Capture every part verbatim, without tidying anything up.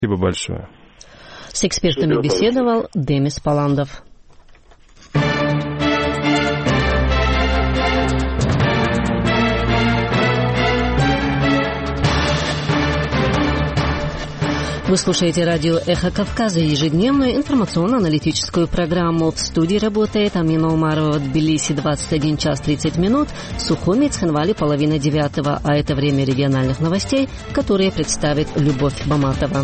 Спасибо большое. С экспертами беседовал Демис Паландов. Вы слушаете радио «Эхо Кавказа», ежедневную информационно-аналитическую программу. В студии работает Амина Умарова. В Тбилиси двадцать один час тридцать минут, в Сухуми и Цхинвале половина девятого. А это время региональных новостей, которые представит Любовь Баматова.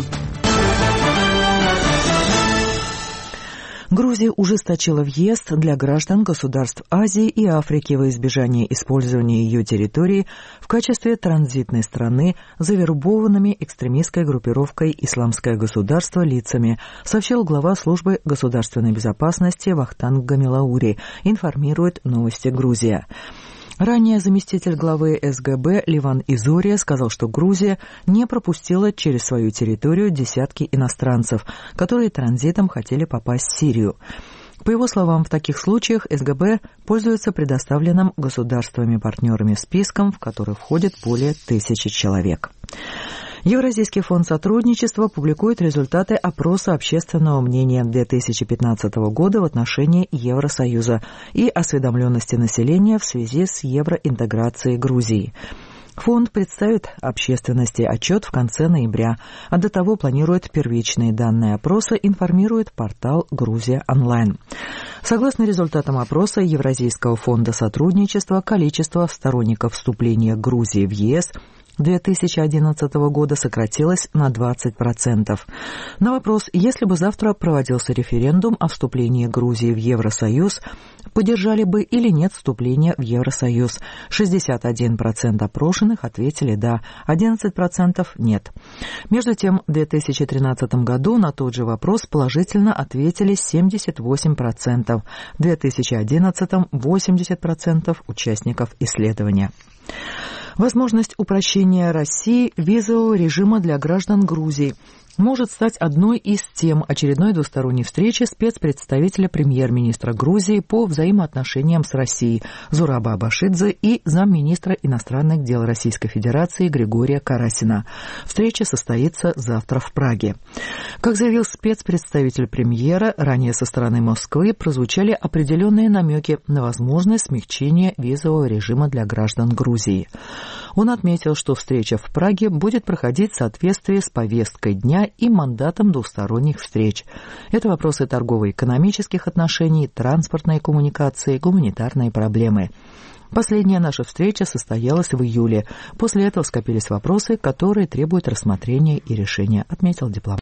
Грузия ужесточила въезд для граждан государств Азии и Африки во избежание использования ее территории в качестве транзитной страны завербованными экстремистской группировкой «Исламское государство» лицами, сообщил глава службы государственной безопасности Вахтанг Гамилаури, информирует «Новости Грузия». Ранее заместитель главы эс гэ бэ Ливан Изория сказал, что Грузия не пропустила через свою территорию десятки иностранцев, которые транзитом хотели попасть в Сирию. По его словам, в таких случаях эс гэ бэ пользуется предоставленным государствами-партнерами списком, в который входит более тысячи человек. Евразийский фонд сотрудничества публикует результаты опроса общественного мнения две тысячи пятнадцатого года в отношении Евросоюза и осведомленности населения в связи с евроинтеграцией Грузии. Фонд представит общественности отчет в конце ноября, а до того планирует первичные данные опроса, информирует портал «Грузия онлайн». Согласно результатам опроса Евразийского фонда сотрудничества, количество сторонников вступления Грузии в е эс две тысячи одиннадцатого года сократилось на двадцать процентов. На вопрос, если бы завтра проводился референдум о вступлении Грузии в Евросоюз, поддержали бы или нет вступления в Евросоюз, шестьдесят один процент опрошенных ответили «да», одиннадцать процентов «нет». Между тем, в две тысячи тринадцатом году на тот же вопрос положительно ответили семьдесят восемь процентов, в две тысячи одиннадцатом – восемьдесят процентов участников исследования. Возможность упрощения России визового режима для граждан Грузии может стать одной из тем очередной двусторонней встречи спецпредставителя премьер-министра Грузии по взаимоотношениям с Россией Зураба Абашидзе и замминистра иностранных дел Российской Федерации Григория Карасина. Встреча состоится завтра в Праге. Как заявил спецпредставитель премьера, ранее со стороны Москвы прозвучали определенные намеки на возможное смягчение визового режима для граждан Грузии. Он отметил, что встреча в Праге будет проходить в соответствии с повесткой дня и мандатом двусторонних встреч. Это вопросы торгово-экономических отношений, транспортной коммуникации, гуманитарные проблемы. Последняя наша встреча состоялась в июле. После этого скопились вопросы, которые требуют рассмотрения и решения, отметил дипломат.